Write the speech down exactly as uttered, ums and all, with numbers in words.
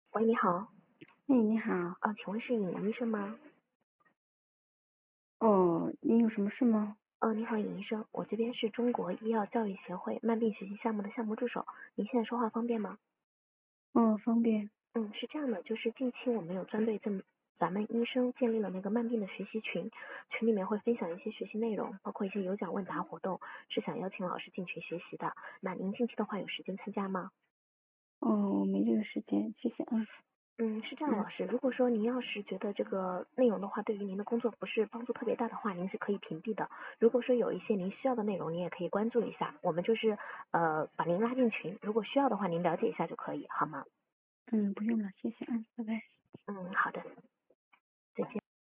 喂，你好。 哎，你好。 呃，请问是尹医生吗？ 哦，你有什么事吗？ 呃，你好，尹医生，我这边是中国医药教育协会慢病学习项目的项目助手，您现在说话方便吗？ 哦，方便。 嗯，是这样的，就是近期我们有针对这么咱们医生建立了那个慢病的学习群，群里面会分享一些学习内容，包括一些有奖问答活动，是想邀请老师进群学习的。那您近期的话有时间参加吗？ 哦，我没这个时间，谢谢啊。 嗯，是这样， 嗯老师，如果说您要是觉得这个内容的话，对于您的工作不是帮助特别大的话，您是可以屏蔽的。如果说有一些您需要的内容，您也可以关注一下，我们就是呃把您拉进群，如果需要的话，您了解一下就可以，好吗？ 嗯，不用了，谢谢啊，拜拜。 嗯，好的，再见。